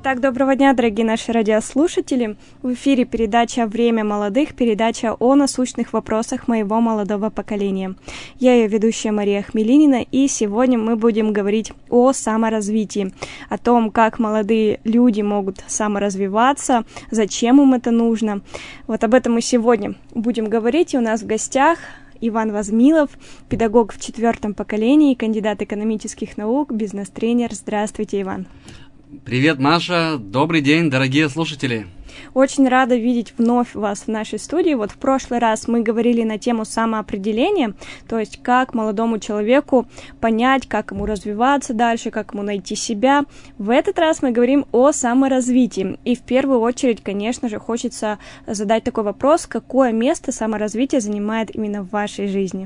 Итак, доброго дня, дорогие наши радиослушатели. В эфире передача «Время молодых», передача о насущных вопросах моего молодого поколения. Я ее ведущая Мария Хмелинина, и сегодня мы будем говорить о саморазвитии, о том, как молодые люди могут саморазвиваться, зачем им это нужно. Вот об этом мы сегодня будем говорить, и у нас в гостях Иван Возмилов, педагог в 4-м поколении, кандидат экономических наук, бизнес-тренер. Здравствуйте, Иван. Привет, Маша. Добрый день, дорогие слушатели. Очень рада видеть вновь вас в нашей студии. Вот в прошлый раз мы говорили на тему самоопределения, то есть как молодому человеку понять, как ему развиваться дальше, как ему найти себя. В этот раз мы говорим о саморазвитии. И в первую очередь, конечно же, хочется задать такой вопрос: какое место саморазвитие занимает именно в вашей жизни?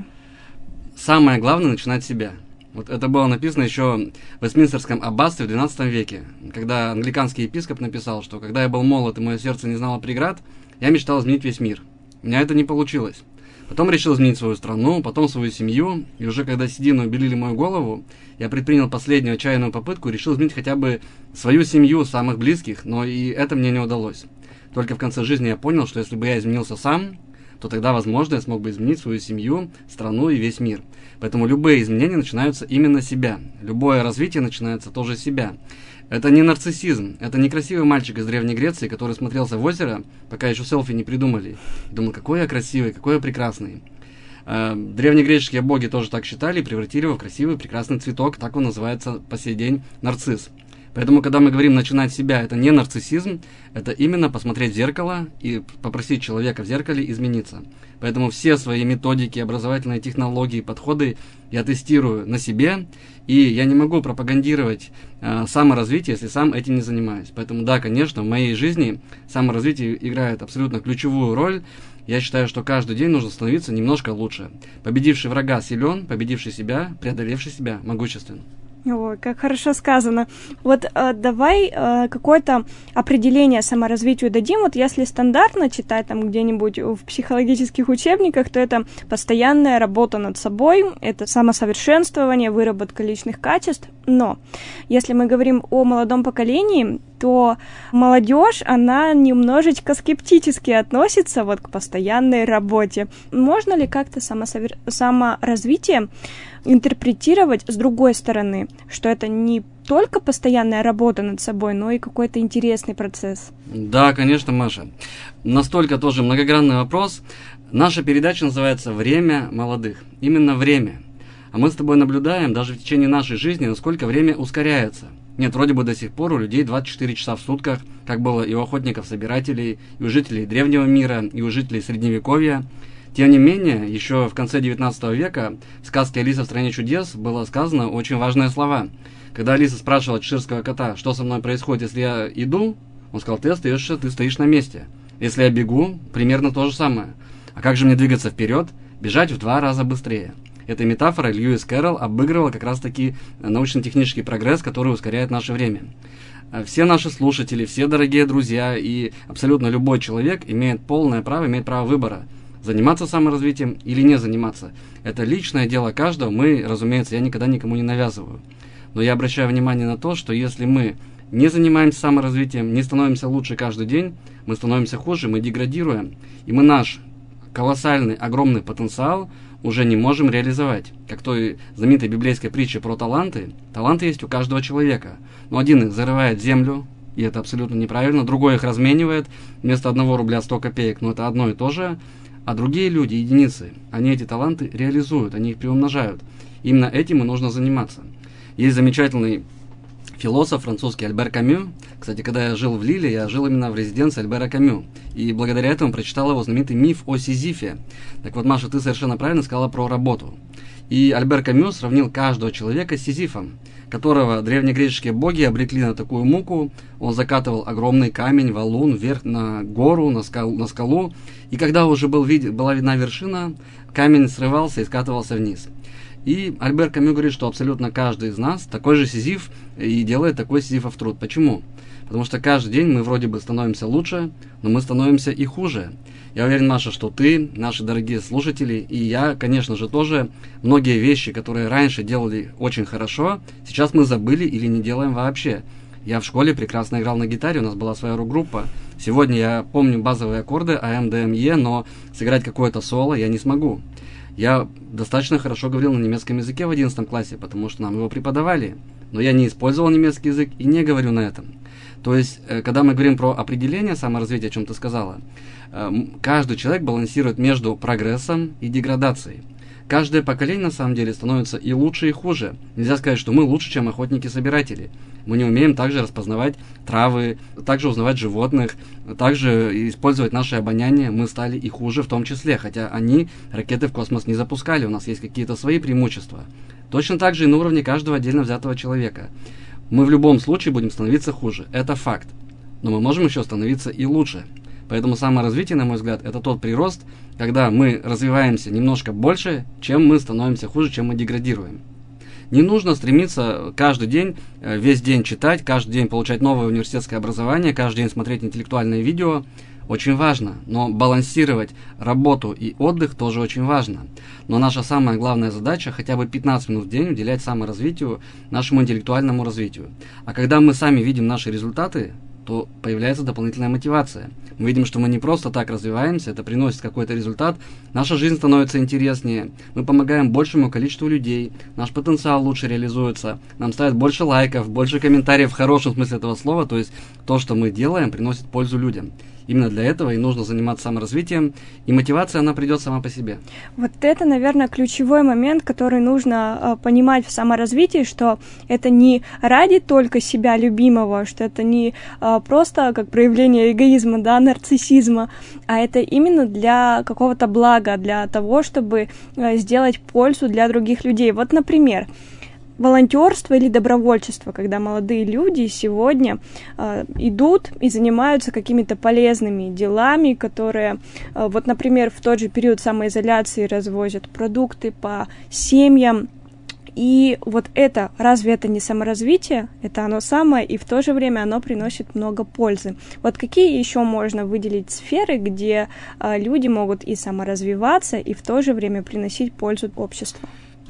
Самое главное — начинать с себя. Вот это было написано еще в Вестминстерском аббатстве в XII веке, когда англиканский епископ написал, что когда я был молод и мое сердце не знало преград, я мечтал изменить весь мир. У меня это не получилось. Потом решил изменить свою страну, потом свою семью, и уже когда седины убелили мою голову, я предпринял последнюю отчаянную попытку и решил изменить хотя бы свою семью, самых близких, но и это мне не удалось. Только в конце жизни я понял, что если бы я изменился сам, то тогда, возможно, я смог бы изменить свою семью, страну и весь мир. Поэтому любые изменения начинаются именно с себя. Любое развитие начинается тоже с себя. Это не нарциссизм, это не красивый мальчик из Древней Греции, который смотрелся в озеро, пока еще селфи не придумали. И думал, какой я красивый, какой я прекрасный. Древнегреческие боги тоже так считали и превратили его в красивый, прекрасный цветок. Так он называется по сей день — нарцисс. Поэтому, когда мы говорим «начинать с себя», это не нарциссизм, это именно посмотреть в зеркало и попросить человека в зеркале измениться. Поэтому все свои методики, образовательные технологии, подходы я тестирую на себе, и я не могу пропагандировать саморазвитие, если сам этим не занимаюсь. Поэтому да, конечно, в моей жизни саморазвитие играет абсолютно ключевую роль. Я считаю, что каждый день нужно становиться немножко лучше. Победивший врага силен, победивший себя, преодолевший себя могуществен. Ой, как хорошо сказано. Вот давай какое-то определение саморазвитию дадим. Вот если стандартно читать там где-нибудь в психологических учебниках, то это постоянная работа над собой, это самосовершенствование, выработка личных качеств. Но если мы говорим о молодом поколении, то молодежь, она немножечко скептически относится вот к постоянной работе. Можно ли как-то саморазвитие интерпретировать с другой стороны, что это не только постоянная работа над собой, но и какой-то интересный процесс? Да, конечно, Маша. Настолько тоже многогранный вопрос. Наша передача называется «Время молодых». Именно время. А мы с тобой наблюдаем даже в течение нашей жизни, насколько время ускоряется. Нет, вроде бы до сих пор у людей 24 часа в сутках, как было и у охотников-собирателей, и у жителей древнего мира, и у жителей Средневековья. Тем не менее, еще в конце 19 века в сказке «Алиса в стране чудес» было сказано очень важные слова. Когда Алиса спрашивала чеширского кота, что со мной происходит, если я иду, он сказал: ты стоишь на месте. Если я бегу, примерно то же самое. А как же мне двигаться вперед? Бежать в 2 раза быстрее. Этой метафорой Льюис Кэрролл обыгрывал как раз-таки научно-технический прогресс, который ускоряет наше время. Все наши слушатели, все дорогие друзья и абсолютно любой человек имеет полное право, имеет право выбора. Заниматься саморазвитием или не заниматься. Это личное дело каждого. Мы, разумеется, я никогда никому не навязываю. Но я обращаю внимание на то, что если мы не занимаемся саморазвитием, не становимся лучше каждый день, мы становимся хуже, мы деградируем. И мы наш колоссальный, огромный потенциал уже не можем реализовать. Как той знаменитой библейской притче про таланты. Таланты есть у каждого человека. Но один их зарывает в землю, и это абсолютно неправильно. Другой их разменивает. Вместо 1 рубля 100 копеек, но это одно и то же. А другие люди, единицы, они эти таланты реализуют, они их приумножают. Именно этим и нужно заниматься. Есть замечательный философ французский Альбер Камю. Кстати, когда я жил в Лиле, я жил именно в резиденции Альбера Камю. И благодаря этому прочитал его знаменитый миф о Сизифе. Так вот, Маша, ты совершенно правильно сказала про работу. И Альбер Камю сравнил каждого человека с Сизифом, которого древнегреческие боги обрекли на такую муку. Он закатывал огромный камень, валун вверх на гору, на скалу. И когда уже была видна вершина, камень срывался и скатывался вниз. И Альбер Камю говорит, что абсолютно каждый из нас такой же Сизиф и делает такой сизифов труд. Почему? Потому что каждый день мы вроде бы становимся лучше, но мы становимся и хуже. Я уверен, Маша, что ты, наши дорогие слушатели, и я, конечно же, тоже, многие вещи, которые раньше делали очень хорошо, сейчас мы забыли или не делаем вообще. Я в школе прекрасно играл на гитаре, у нас была своя рок-группа. Сегодня я помню базовые аккорды АМ, ДМ, Е, но сыграть какое-то соло я не смогу. Я достаточно хорошо говорил на немецком языке в 11 классе, потому что нам его преподавали. Но я не использовал немецкий язык и не говорю на этом. То есть, когда мы говорим про определение саморазвития, о чем ты сказала, каждый человек балансирует между прогрессом и деградацией. Каждое поколение, на самом деле, становится и лучше, и хуже. Нельзя сказать, что мы лучше, чем охотники-собиратели. Мы не умеем также распознавать травы, также узнавать животных, также использовать наше обоняние. Мы стали и хуже в том числе, хотя они ракеты в космос не запускали, у нас есть какие-то свои преимущества. Точно так же и на уровне каждого отдельно взятого человека. Мы в любом случае будем становиться хуже, это факт. Но мы можем еще становиться и лучше. Поэтому саморазвитие, на мой взгляд, это тот прирост, когда мы развиваемся немножко больше, чем мы становимся хуже, чем мы деградируем. Не нужно стремиться каждый день, весь день читать, каждый день получать новое университетское образование, каждый день смотреть интеллектуальное видео. Очень важно, но балансировать работу и отдых тоже очень важно. Но наша самая главная задача хотя бы 15 минут в день уделять саморазвитию, нашему интеллектуальному развитию. А когда мы сами видим наши результаты, то появляется дополнительная мотивация. Мы видим, что мы не просто так развиваемся, это приносит какой-то результат, наша жизнь становится интереснее, мы помогаем большему количеству людей, наш потенциал лучше реализуется, нам ставят больше лайков, больше комментариев в хорошем смысле этого слова, то есть то, что мы делаем, приносит пользу людям. Именно для этого и нужно заниматься саморазвитием, и мотивация, она придет сама по себе. Вот это, наверное, ключевой момент, который нужно понимать в саморазвитии, что это не ради только себя любимого, что это не просто как проявление эгоизма, да, нарциссизма, а это именно для какого-то блага, для того, чтобы сделать пользу для других людей. Вот, например, волонтерство или добровольчество, когда молодые люди сегодня идут и занимаются какими-то полезными делами, которые, вот, например, в тот же период самоизоляции развозят продукты по семьям. И вот это, разве это не саморазвитие? Это оно самое, и в то же время оно приносит много пользы. Вот какие еще можно выделить сферы, где люди могут и саморазвиваться, и в то же время приносить пользу обществу?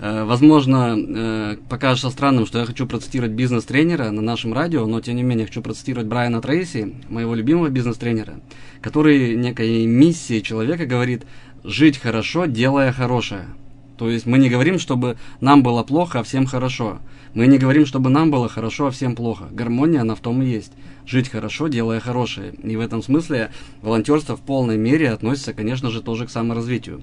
Возможно, покажется странным, что я хочу процитировать бизнес-тренера на нашем радио, но тем не менее хочу процитировать Брайана Трейси, моего любимого бизнес-тренера, который некой миссией человека говорит «жить хорошо, делая хорошее». То есть мы не говорим, чтобы нам было плохо, а всем хорошо. Мы не говорим, чтобы нам было хорошо, а всем плохо. Гармония, она в том и есть. Жить хорошо, делая хорошее. И в этом смысле волонтерство в полной мере относится, конечно же, тоже к саморазвитию.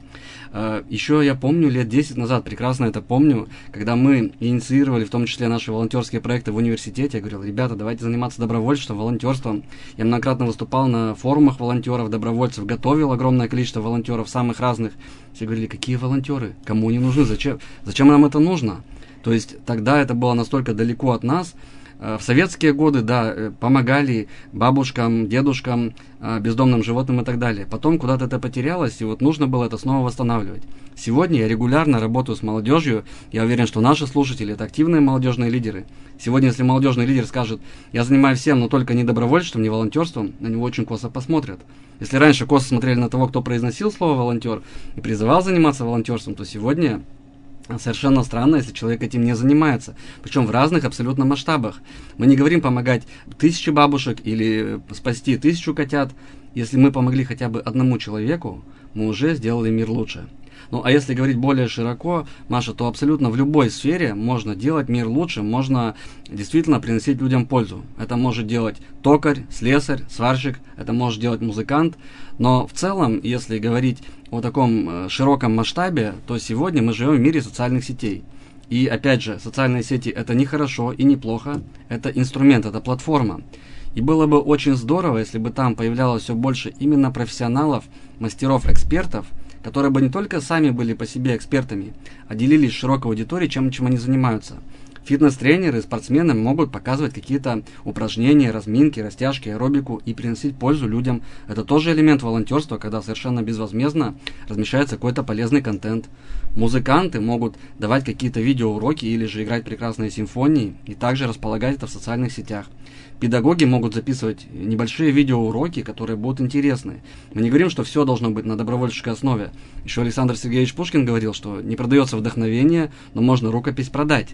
Еще я помню, лет 10 назад, прекрасно это помню, когда мы инициировали в том числе наши волонтерские проекты в университете, я говорил, ребята, давайте заниматься добровольчеством, волонтерством. Я многократно выступал на форумах волонтеров, добровольцев, готовил огромное количество волонтеров самых разных. Все говорили, какие волонтеры, кому они нужны, зачем нам это нужно? То есть тогда это было настолько далеко от нас. В советские годы, да, помогали бабушкам, дедушкам, бездомным животным и так далее. Потом куда-то это потерялось, и вот нужно было это снова восстанавливать. Сегодня я регулярно работаю с молодежью. Я уверен, что наши слушатели – это активные молодежные лидеры. Сегодня, если молодежный лидер скажет, я занимаюсь всем, но только не добровольчеством, не волонтерством, на него очень косо посмотрят. Если раньше косо смотрели на того, кто произносил слово «волонтер» и призывал заниматься волонтерством, то сегодня совершенно странно, если человек этим не занимается. Причем в разных абсолютно масштабах. Мы не говорим помогать 1000 бабушек или спасти 1000 котят. Если мы помогли хотя бы одному человеку, мы уже сделали мир лучше. Ну, а если говорить более широко, Маша, то абсолютно в любой сфере можно делать мир лучше, можно действительно приносить людям пользу. Это может делать токарь, слесарь, сварщик, это может делать музыкант. Но в целом, если говорить о таком широком масштабе, то сегодня мы живем в мире социальных сетей. И опять же, социальные сети это не хорошо и не плохо, это инструмент, это платформа. И было бы очень здорово, если бы там появлялось все больше именно профессионалов, мастеров, экспертов, которые бы не только сами были по себе экспертами, а делились с широкой аудиторией, чем они занимаются. Фитнес-тренеры, спортсмены могут показывать какие-то упражнения, разминки, растяжки, аэробику и приносить пользу людям. Это тоже элемент волонтерства, когда совершенно безвозмездно размещается какой-то полезный контент. Музыканты могут давать какие-то видеоуроки или же играть прекрасные симфонии и также располагать это в социальных сетях. Педагоги могут записывать небольшие видеоуроки, которые будут интересны. Мы не говорим, что все должно быть на добровольческой основе. Еще Александр Сергеевич Пушкин говорил, что не продается вдохновение, но можно рукопись продать.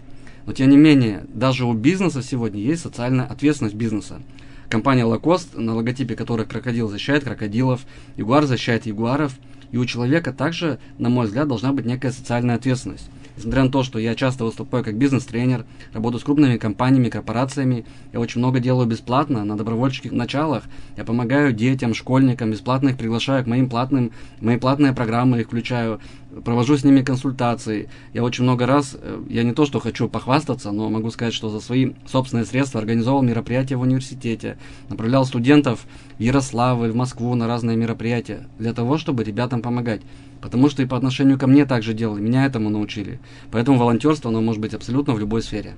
Но тем не менее, даже у бизнеса сегодня есть социальная ответственность бизнеса. Компания Lacoste, на логотипе которой крокодил защищает крокодилов, ягуар защищает ягуаров. И у человека также, на мой взгляд, должна быть некая социальная ответственность. Несмотря на то, что я часто выступаю как бизнес-тренер, работаю с крупными компаниями, корпорациями, я очень много делаю бесплатно, на добровольческих началах. Я помогаю детям, школьникам, бесплатно их приглашаю к мои платные программы их включаю, провожу с ними консультации. Я очень много раз, я не то что хочу похвастаться, но могу сказать, что за свои собственные средства организовал мероприятия в университете, направлял студентов в Ярославль, в Москву на разные мероприятия, для того, чтобы ребятам помогать. Потому что и по отношению ко мне так же делали, меня этому научили. Поэтому волонтерство, оно может быть абсолютно в любой сфере.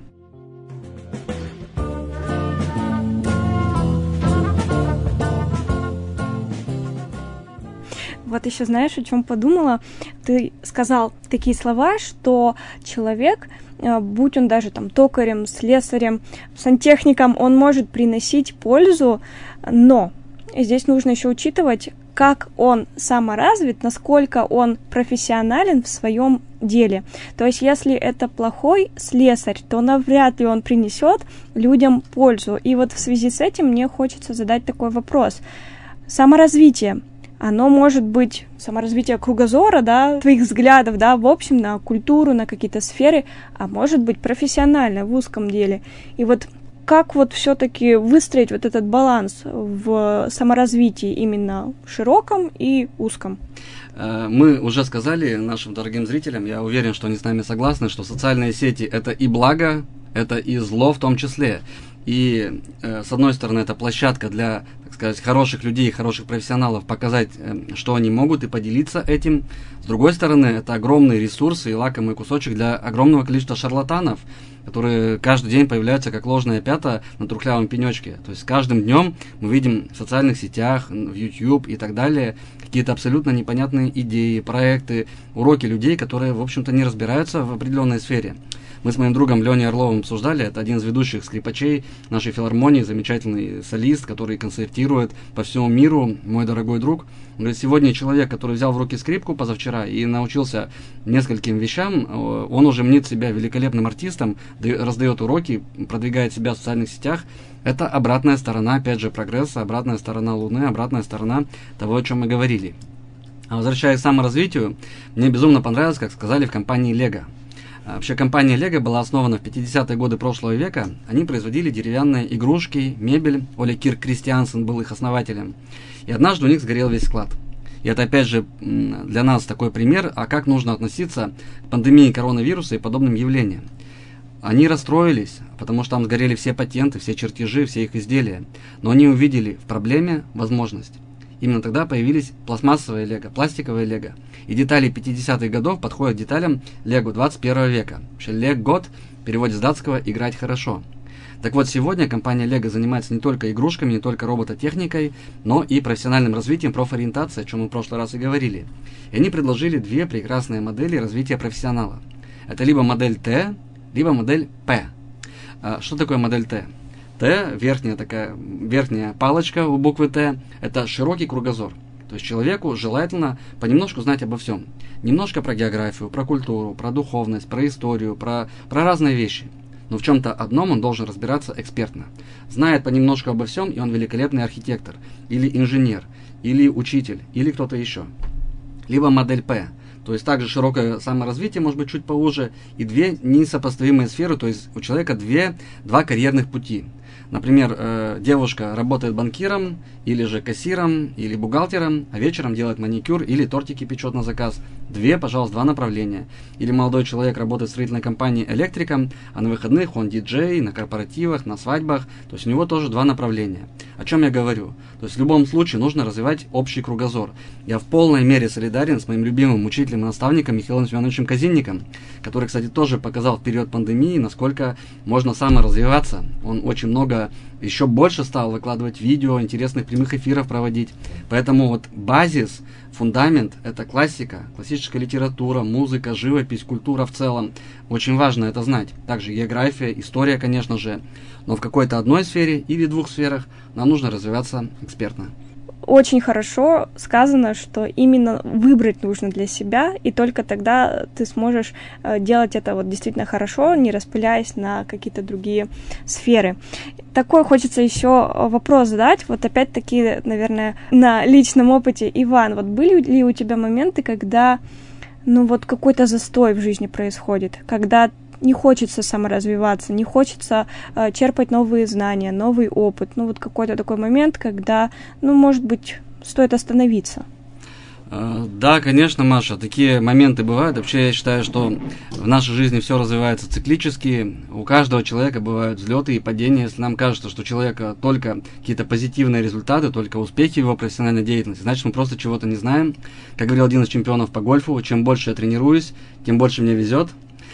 Вот еще знаешь, о чем подумала? Ты сказал такие слова, что человек, будь он даже там токарем, слесарем, сантехником, он может приносить пользу, но здесь нужно еще учитывать, как он саморазвит, насколько он профессионален в своем деле. То есть, если это плохой слесарь, то навряд ли он принесет людям пользу. И вот в связи с этим мне хочется задать такой вопрос. Саморазвитие. Оно может быть саморазвитие кругозора, да, твоих взглядов, да, в общем, на культуру, на какие-то сферы, а может быть профессионально, в узком деле. И вот как вот все-таки выстроить вот этот баланс в саморазвитии именно широком и узком? Мы уже сказали нашим дорогим зрителям, я уверен, что они с нами согласны, что социальные сети – это и благо, это и зло в том числе. И с одной стороны, это площадка для, так сказать, хороших людей, хороших профессионалов показать, что они могут, и поделиться этим. С другой стороны, это огромные ресурсы и лакомый кусочек для огромного количества шарлатанов, которые каждый день появляются как ложная пята на трухлявом пенечке. То есть каждым днем мы видим в социальных сетях, в YouTube и так далее какие-то абсолютно непонятные идеи, проекты, уроки людей, которые, в общем-то, не разбираются в определенной сфере. Мы с моим другом Леней Орловым обсуждали, это один из ведущих скрипачей нашей филармонии, замечательный солист, который концертирует по всему миру, мой дорогой друг. Он говорит, сегодня человек, который взял в руки скрипку позавчера и научился нескольким вещам, он уже мнит себя великолепным артистом, раздает уроки, продвигает себя в социальных сетях. Это обратная сторона, опять же, прогресса, обратная сторона Луны, обратная сторона того, о чем мы говорили. А возвращаясь к саморазвитию, мне безумно понравилось, как сказали в компании Lego. Вообще, компания Lego была основана в 50-е годы прошлого века. Они производили деревянные игрушки, мебель. Оле Кирк Кристиансен был их основателем. И однажды у них сгорел весь склад. И это, опять же, для нас такой пример, а как нужно относиться к пандемии коронавируса и подобным явлениям. Они расстроились, потому что там сгорели все патенты, все чертежи, все их изделия. Но они увидели в проблеме возможность. Именно тогда появились пластмассовые лего, пластиковые лего. И детали 50-х годов подходят деталям лего 21 века. Вообще лего в переводе с датского «играть хорошо». Так вот, сегодня компания Lego занимается не только игрушками, не только робототехникой, но и профессиональным развитием профориентации, о чем мы в прошлый раз и говорили. И они предложили две прекрасные модели развития профессионала. Это либо модель Т, либо модель П. Что такое модель Т? Т, верхняя палочка у буквы Т, это широкий кругозор. То есть человеку желательно понемножку знать обо всем. Немножко про географию, про культуру, про духовность, про историю, про разные вещи. Но в чем-то одном он должен разбираться экспертно. Знает понемножку обо всем, и он великолепный архитектор, или инженер, или учитель, или кто-то еще. Либо модель П. То есть также широкое саморазвитие, может быть, чуть поуже, и две несопоставимые сферы, то есть у человека два карьерных пути. Например, девушка работает банкиром, или же кассиром, или бухгалтером, а вечером делает маникюр или тортики печет на заказ. Два направления. Или молодой человек работает в строительной компании электриком, а на выходных он диджей, на корпоративах, на свадьбах. То есть у него тоже два направления. О чем я говорю? То есть в любом случае нужно развивать общий кругозор. Я в полной мере солидарен с моим любимым учителем и наставником Михаилом Семеновичем Казинником, который, кстати, тоже показал в период пандемии, насколько можно саморазвиваться. Он очень много, еще больше стал выкладывать видео, интересных прямых эфиров проводить. Поэтому вот базис, фундамент – это классика, классическая литература, музыка, живопись, культура в целом. Очень важно это знать. Также география, история, конечно же. Но в какой-то одной сфере или двух сферах нам нужно развиваться экспертно. очень хорошо сказано, что именно выбрать нужно для себя, и только тогда ты сможешь делать это вот действительно хорошо, не распыляясь на какие-то другие сферы. Такой хочется еще вопрос задать, вот опять-таки, наверное, на личном опыте. Иван, вот были ли у тебя моменты, когда, ну вот какой-то застой в жизни происходит, когда не хочется саморазвиваться, не хочется черпать новые знания, новый опыт, ну вот какой-то такой момент, когда, ну, может быть, стоит остановиться? Да, конечно, Маша, такие моменты бывают. Вообще, я считаю, что в нашей жизни все развивается циклически. У каждого человека бывают взлеты и падения. Если нам кажется, что у человека только какие-то позитивные результаты, только успехи в его профессиональной деятельности, значит, мы просто чего-то не знаем. Как говорил один из чемпионов по гольфу, чем больше я тренируюсь, тем больше мне везет.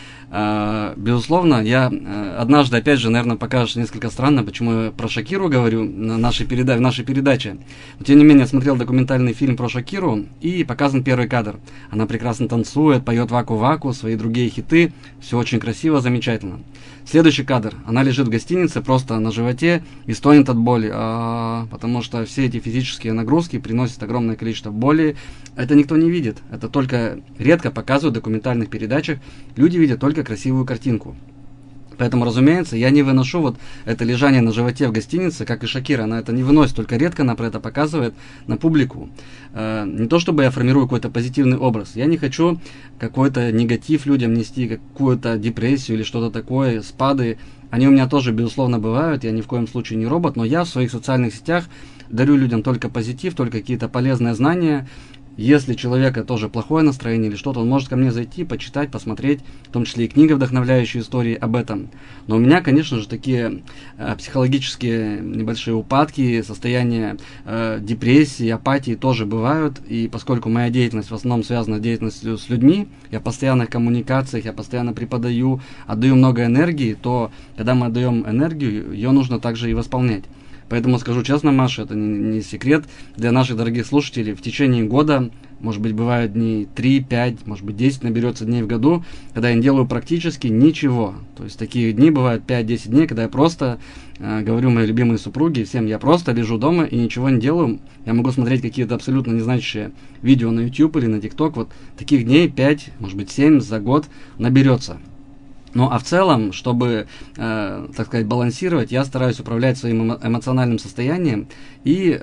Безусловно, я однажды, опять же, наверное, покажется несколько странно, почему я про Шакиру говорю в нашей передаче. Но, тем не менее, я смотрел документальный фильм про Шакиру, и показан первый кадр. Она прекрасно танцует, поет «Ваку-Ваку», свои другие хиты, все очень красиво, замечательно. Следующий кадр. Она лежит в гостинице, просто на животе и стонет от боли, потому что все эти физические нагрузки приносят огромное количество боли. Это никто не видит, это только редко показывают в документальных передачах. Люди видят только красивую картинку. Поэтому, разумеется, я не выношу вот это лежание на животе в гостинице, как и Шакира. Она это не выносит, только редко она про это показывает на публику. Не то чтобы я формирую какой-то позитивный образ. Я не хочу какой-то негатив людям нести, какую-то депрессию или что-то такое, спады. Они у меня тоже, безусловно, бывают. Я ни в коем случае не робот, но я в своих социальных сетях дарю людям только позитив, только какие-то полезные знания. Если у человека тоже плохое настроение или что-то, он может ко мне зайти, почитать, посмотреть, в том числе и книга, вдохновляющая истории об этом. Но у меня, конечно же, такие психологические небольшие упадки, состояния депрессии, апатии тоже бывают. И поскольку моя деятельность в основном связана с деятельностью с людьми, я в постоянных коммуникациях, я постоянно преподаю, отдаю много энергии, то когда мы отдаем энергию, ее нужно также и восполнять. Поэтому скажу честно, Маша, это не секрет для наших дорогих слушателей. В течение года, может быть, бывают дни 3, 5, может быть, 10 наберется дней в году, когда я не делаю практически ничего. То есть такие дни бывают 5-10 дней, когда я просто говорю моей любимой супруге, всем, я просто лежу дома и ничего не делаю. Я могу смотреть какие-то абсолютно незначащие видео на YouTube или на TikTok. Вот таких дней 5, может быть, 7 за год наберется. Ну, а в целом, чтобы, так сказать, балансировать, я стараюсь управлять своим эмоциональным состоянием. И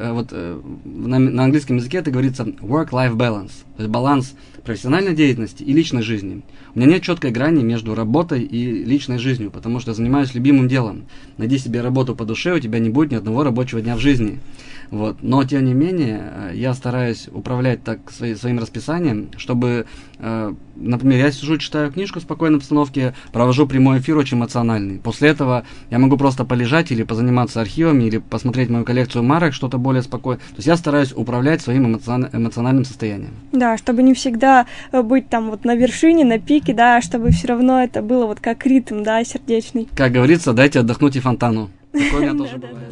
на английском языке это говорится work-life balance, то есть баланс профессиональной деятельности и личной жизни. У меня нет четкой грани между работой и личной жизнью, потому что я занимаюсь любимым делом. Найди себе работу по душе, у тебя не будет ни одного рабочего дня в жизни. Вот. Но, тем не менее, я стараюсь управлять так своим расписанием, чтобы, например, я сижу, читаю книжку в спокойной обстановке, провожу прямой эфир очень эмоциональный. После этого я могу просто полежать или позаниматься архивами, или посмотреть мою коллекцию марок, что-то более спокойное. То есть я стараюсь управлять своим эмоциональным состоянием. Да, чтобы не всегда быть там вот на вершине, на пике, да, чтобы все равно это было вот как ритм, да, сердечный. Как говорится, дайте отдохнуть и фонтану. Такое у меня тоже бывает.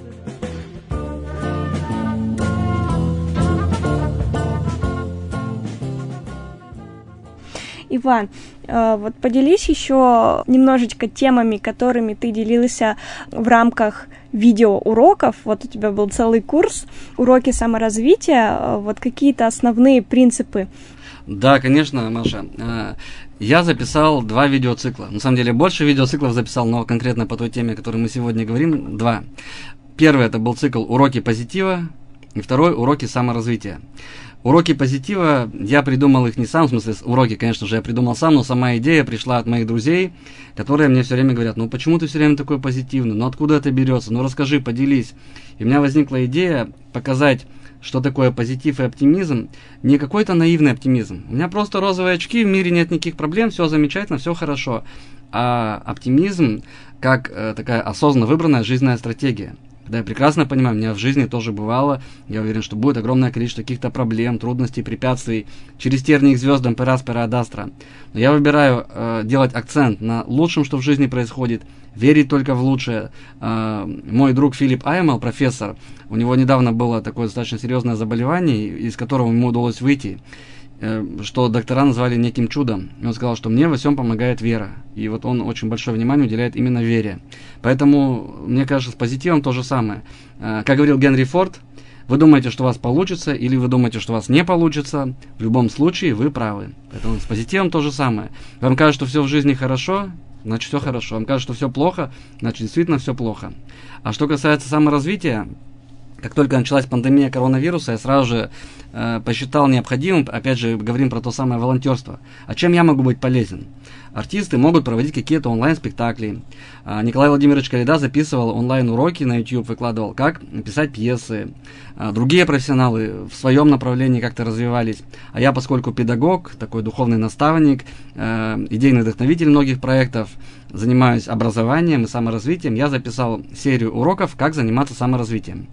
Иван, вот поделись еще немножечко темами, которыми ты делился в рамках видеоуроков. Вот у тебя был целый курс, уроки саморазвития, вот какие-то основные принципы. Да, конечно, Маша. Я записал 2 видеоцикла. На самом деле больше видеоциклов записал, но конкретно по той теме, о которой мы сегодня говорим, 2. Первый это был цикл «Уроки позитива», и второй «Уроки саморазвития». Уроки позитива, я придумал их не сам, в смысле, уроки, конечно же, я придумал сам, но сама идея пришла от моих друзей, которые мне все время говорят, ну почему ты все время такой позитивный, ну откуда это берется, ну расскажи, поделись. И у меня возникла идея показать, что такое позитив и оптимизм, не какой-то наивный оптимизм. У меня просто розовые очки, в мире нет никаких проблем, все замечательно, все хорошо. А оптимизм как такая осознанно выбранная жизненная стратегия. Да, я прекрасно понимаю, у меня в жизни тоже бывало, я уверен, что будет огромное количество каких-то проблем, трудностей, препятствий, через тернии к звездам, пера ад астра. Но я выбираю делать акцент на лучшем, что в жизни происходит, верить только в лучшее. Мой друг Филипп Аймел, профессор, у него недавно было такое достаточно серьезное заболевание, из которого ему удалось выйти, что доктора назвали неким чудом. И он сказал, что мне во всем помогает вера. И вот он очень большое внимание уделяет именно вере. Поэтому, мне кажется, с позитивом то же самое. Как говорил Генри Форд, Вы думаете, что у вас получится, или вы думаете, что у вас не получится, в любом случае вы правы. Поэтому с позитивом то же самое. Вам кажется, что все в жизни хорошо, значит все хорошо. Вам кажется, что все плохо, значит действительно все плохо. А что касается саморазвития, как только началась пандемия коронавируса, я сразу же посчитал необходимым, опять же, говорим про то самое волонтерство. А чем я могу быть полезен? Артисты могут проводить какие-то онлайн-спектакли. Николай Владимирович Коляда записывал онлайн-уроки на YouTube, выкладывал, как писать пьесы. Другие профессионалы в своем направлении как-то развивались. А я, поскольку педагог, такой духовный наставник, идейный вдохновитель многих проектов, занимаюсь образованием и саморазвитием, я записал серию уроков, как заниматься саморазвитием.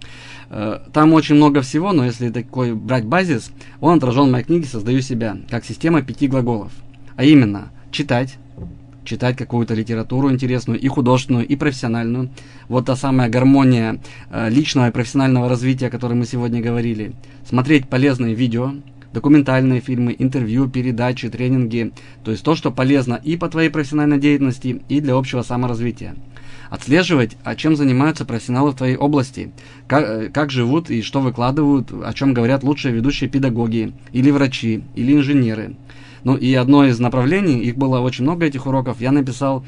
Там очень много всего, но если такой брать базис, он отражен в моей книге «Создаю себя», как система 5 глаголов. А именно, читать какую-то литературу интересную, и художественную, и профессиональную. Вот та самая гармония личного и профессионального развития, о которой мы сегодня говорили. Смотреть полезные видео, документальные фильмы, интервью, передачи, тренинги. То есть то, что полезно и по твоей профессиональной деятельности, и для общего саморазвития. Отслеживать, чем занимаются профессионалы в твоей области, как живут и что выкладывают, о чем говорят лучшие ведущие педагоги, или врачи, или инженеры. Ну и одно из направлений, их было очень много этих уроков, я написал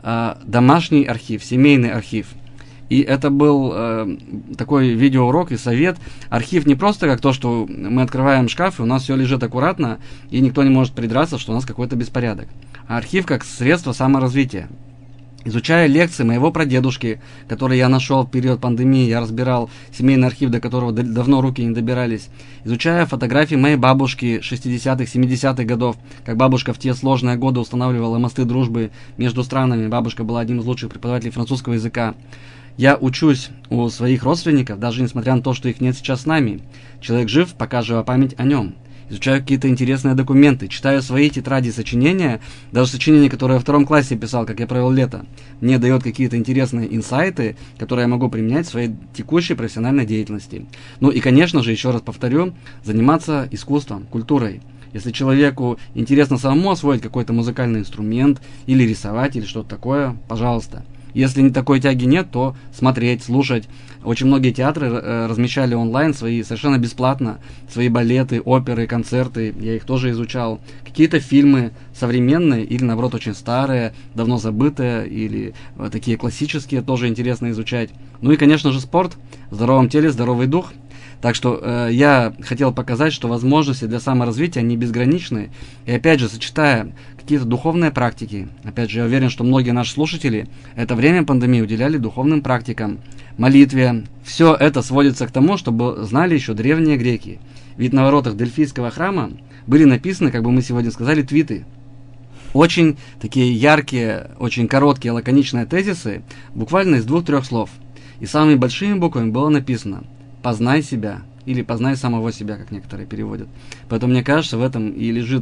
домашний архив, семейный архив. И это был такой видеоурок и совет. Архив не просто как то, что мы открываем шкаф, и у нас все лежит аккуратно, и никто не может придраться, что у нас какой-то беспорядок. А архив как средство саморазвития. Изучая лекции моего прадедушки, которые я нашел в период пандемии, я разбирал семейный архив, до которого давно руки не добирались. Изучая фотографии моей бабушки 60-х, 70-х годов, как бабушка в те сложные годы устанавливала мосты дружбы между странами. Бабушка была одним из лучших преподавателей французского языка. Я учусь у своих родственников, даже несмотря на то, что их нет сейчас с нами. Человек жив, пока жива память о нем. Изучаю какие-то интересные документы, читаю свои тетради, сочинения, даже сочинения, которые я во 2 классе писал, как я провел лето. Мне дает какие-то интересные инсайты, которые я могу применять в своей текущей профессиональной деятельности. Ну и, конечно же, еще раз повторю, заниматься искусством, культурой. Если человеку интересно самому освоить какой-то музыкальный инструмент, или рисовать, или что-то такое, пожалуйста. Если такой тяги нет, то смотреть, слушать. Очень многие театры размещали онлайн свои совершенно бесплатно, свои балеты, оперы, концерты, я их тоже изучал. Какие-то фильмы современные или, наоборот, очень старые, давно забытые, или такие классические, тоже интересно изучать. Ну и, конечно же, спорт. В здоровом теле здоровый дух. Так что я хотел показать, что возможности для саморазвития, они безграничны. И опять же, сочетая какие-то духовные практики, опять же, я уверен, что многие наши слушатели это время пандемии уделяли духовным практикам, молитве. Все это сводится к тому, чтобы знали еще древние греки. Ведь на воротах Дельфийского храма были написаны, как бы мы сегодня сказали, твиты. Очень такие яркие, очень короткие, лаконичные тезисы, буквально из 2-3 слов. И самыми большими буквами было написано «Познай себя» или «Познай самого себя», как некоторые переводят. Поэтому, мне кажется, в этом и лежит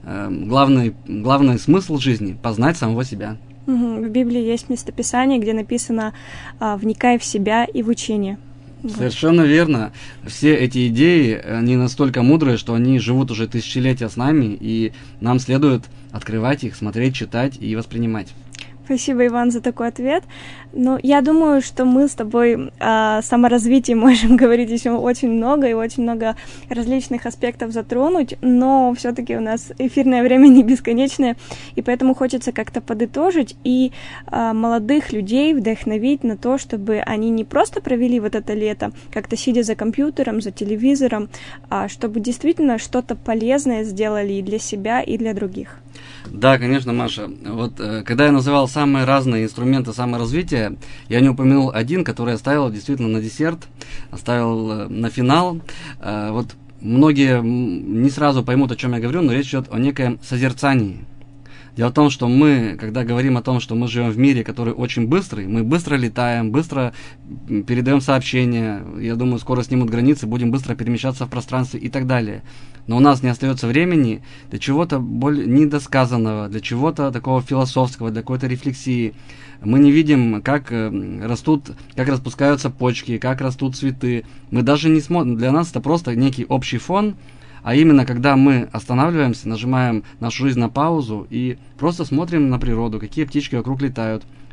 главный смысл жизни – познать самого себя. В Библии есть местописание, где написано «Вникай в себя и в учение». Совершенно верно. Все эти идеи, они настолько мудрые, что они живут уже тысячелетия с нами, и нам следует открывать их, смотреть, читать и воспринимать. Спасибо, Иван, за такой ответ. Ну, я думаю, что мы с тобой о саморазвитии можем говорить еще очень много и очень много различных аспектов затронуть, но все-таки у нас эфирное время не бесконечное, и поэтому хочется как-то подытожить и молодых людей вдохновить на то, чтобы они не просто провели вот это лето, как-то сидя за компьютером, за телевизором, а чтобы действительно что-то полезное сделали и для себя, и для других. Да, конечно, Маша. Вот когда я называл самые разные инструменты саморазвития, я не упомянул один, который оставил действительно на десерт, оставил на финал. Вот многие не сразу поймут, о чем я говорю, но речь идет о некоем созерцании. Дело в том, что мы, когда говорим о том, что мы живем в мире, который очень быстрый, мы быстро летаем, быстро передаем сообщения, я думаю, скоро снимут границы, будем быстро перемещаться в пространстве и так далее. Но у нас не остается времени для чего-то более недосказанного, для чего-то такого философского, для какой-то рефлексии. Мы не видим, как распускаются почки, как растут цветы. Мы даже не смотрим, для нас это просто некий общий фон. А именно, когда мы останавливаемся, нажимаем нашу жизнь на паузу и просто смотрим на природу, какие птички вокруг летают,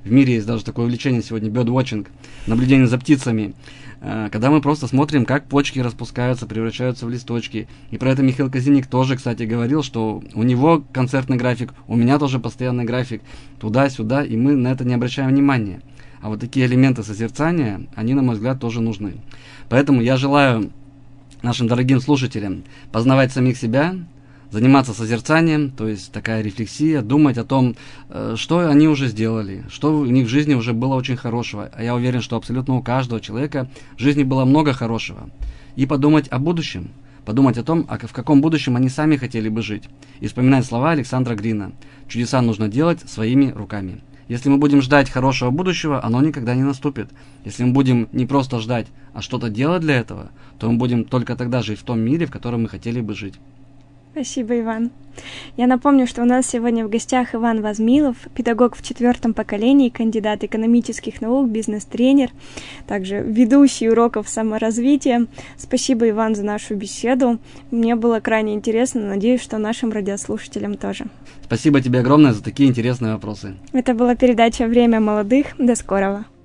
В мире есть даже такое увлечение сегодня, birdwatching, наблюдение за птицами, когда мы просто смотрим, как почки распускаются, превращаются в листочки. И про это Михаил Казиник тоже, кстати, говорил, что у него концертный график, у меня тоже постоянный график, туда-сюда, и мы на это не обращаем внимания. А вот такие элементы созерцания, они, на мой взгляд, тоже нужны. Поэтому я желаю нашим дорогим слушателям познавать самих себя, заниматься созерцанием, то есть такая рефлексия, думать о том, что они уже сделали, что у них в жизни уже было очень хорошего. А я уверен, что абсолютно у каждого человека в жизни было много хорошего. И подумать о будущем, подумать о том, в каком будущем они сами хотели бы жить. И вспоминать слова Александра Грина: «Чудеса нужно делать своими руками». Если мы будем ждать хорошего будущего, оно никогда не наступит. Если мы будем не просто ждать, а что-то делать для этого, то мы будем только тогда жить в том мире, в котором мы хотели бы жить. Спасибо, Иван. Я напомню, что у нас сегодня в гостях Иван Возмилов, педагог в 4-м поколении, кандидат экономических наук, бизнес-тренер, также ведущий уроков саморазвития. Спасибо, Иван, за нашу беседу. Мне было крайне интересно, надеюсь, что нашим радиослушателям тоже. Спасибо тебе огромное за такие интересные вопросы. Это была передача «Время молодых». До скорого.